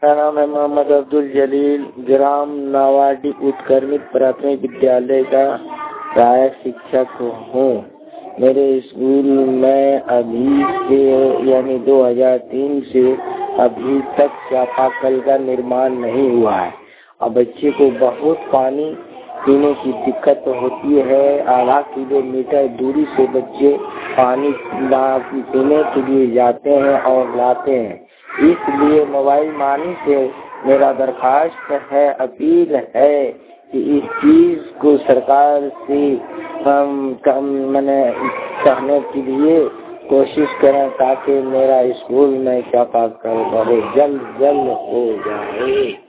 मेरा नाम है मोहम्मद अब्दुल जलील, ग्राम नावाडी उत्क्रमित प्राथमिक विद्यालय का सहायक शिक्षक हूँ। मेरे स्कूल में अभी से यानी 2003 से अभी तक चापाकल का निर्माण नहीं हुआ है और बच्चे को बहुत पानी पीने की दिक्कत होती है। आधा किलोमीटर दूरी से बच्चे पानी पीने के लिए जाते हैं और लाते हैं। इसलिए मोबाइल मानी से मेरा दरखास्त है, अपील है कि इस चीज को सरकार से कहने के लिए कोशिश करें ताकि मेरा स्कूल में चापाकल बहुत जल्द हो जाए।